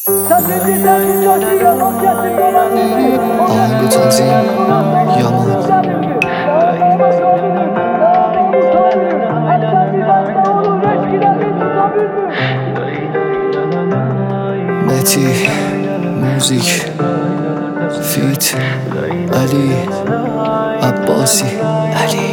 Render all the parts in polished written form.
آهنگ تنظیم یامان مهدی موزیک فیت علی Abbasi Ali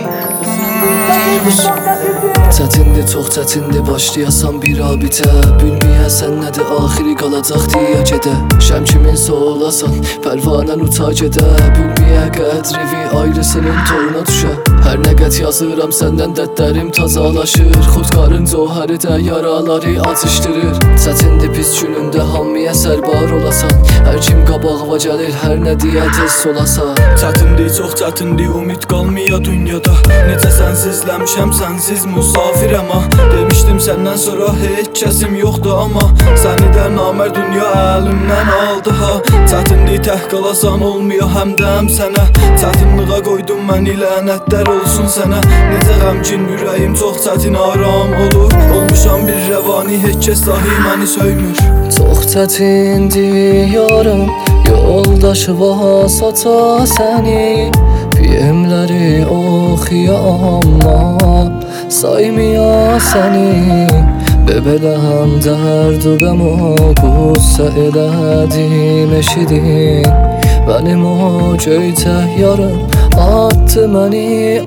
Çətindir, çox çətindir başlayasan bir abitə Bilməyəsən nədir axiri qalacaqdır ya gedə Şəm kimin soğulasan, pərvanən uta gedə Bilməyə qədrivi ailəsinin toruna düşə Hər nə qət yazıram səndən dəddərim tazalaşır Xudkarın cöhəri də yaraları acışdırır Çətindir pis günündə hamıya sərbar olasan Hər kim qabağıva gəlir, hər nə deyə tez solasan Çətindir, çox çətindir, ümid qalmaya dünyada Necə sənsizləmişəm, sənsiz musafirəm ha Demişdim səndən sonra heç kəsim yoxdur amma Səni də namər dünya əlimdən aldı ha Çətindir, tək qalasan olmuyor həmdəm sənə Çətinliğə qoydum məni, lənətlər olsun sənə Necə qəmkin ürəyim çox çətin aram olur Olmuşam bir rəvani, heç kəs dahi məni söymür Çox çətindir yarım Yoldaşı vasata səni PM'ləri oxuya amma Saymaya səni Bebələm dərd-ü qəmə Qussə elədim eşidin Mənim o göytə yarım Attı məni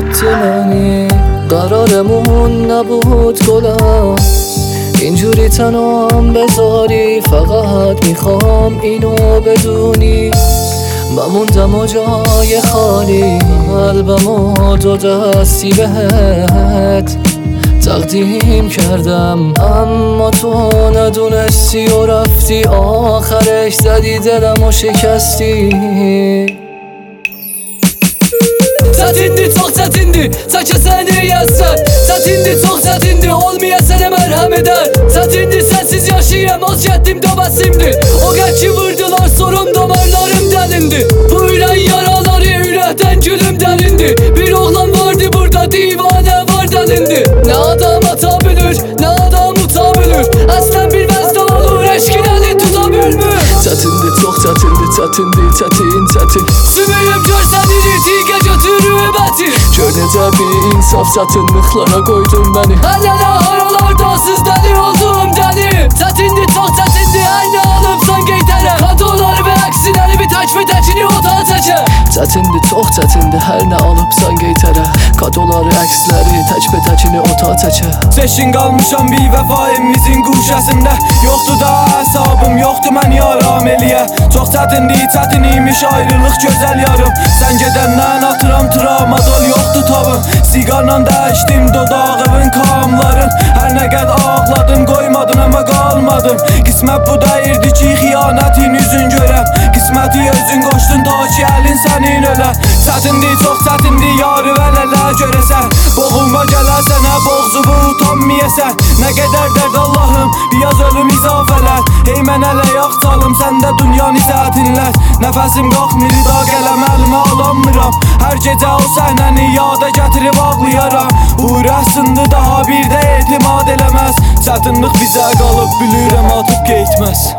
قرارمون نبود گلم اینجوری تنام بذاری فقط میخوام اینو بدونی من موندم و جای خالی قلبمو دو دستی بهت تقدیم کردم اما تو ندونستی و رفتی آخرش زدی دلم و شکستی Çətindir, çox çətindir, çəkəsən deyəsən Çətindir, çox çətindir, olmaya sənə mərhəm edər Çətindir, sənsiz yaşayam, az getdim döbəsimdir O qəd ki vurdular, sorum damarlarım dəlindi Bu ürək yaraları, ürəkdən gülüm dərindir Bir oğlan vardı burada, divanə var dəlindi Nə adam ata bilir, nə adam uta bilir Əslən bir vəzdə olur, eşkin əli tuta bilmir Çətindir, çox çətindir, çətindir, çətin Sümüyüm görsən iritigə götürüb ətir Gör necə bir insaf çətinliklara qoydun məni Hələ haralarda siz dəli oldum dəli Çətindir, çox çətindir, hər nə alıbsan qeytərə Kadoları və əksiləri bir təkini otağa çəkər Çətindir, çox çətindir, hər nə alıbsan qeytərə Kadoları, əksləri təkini otağa çəkər Seçin qalmışam bir vəfaimizin quşəsində Yoxdur da hesabım, yoxdur məni aram eləyə Çox çətindir, çətin imiş ayrılıq gözəl yarım Sən gedəndən atıram tramadol yoxdur tabım Siqarla dəyişdim dodağımın kamların Hər nə qəd ağladım, qoymadın amma qalmadım Qismət bu dəyirdi ki, xiyanətin üzün görəm Qisməti özün qoşdun ta ki, əlin sənin ölə Çətindir, çox çətindir, yarı vələlə görəsən Boğulma gələr sənə, boğzubu utanmayəsən Nə qədər dərd Allahım, biyaz ölüm izafələr Hey mən ələ yağ çalım, səndə dünyanı sətinlər Nəfəsim qalxmır, da qələm əlimə alanmıram Hər gecə o səhnəni yada gətirib ağlayaram Uğrasındı daha bir də etimad eləməz Çətinlik bizə qalıb, bilirəm atıb getməz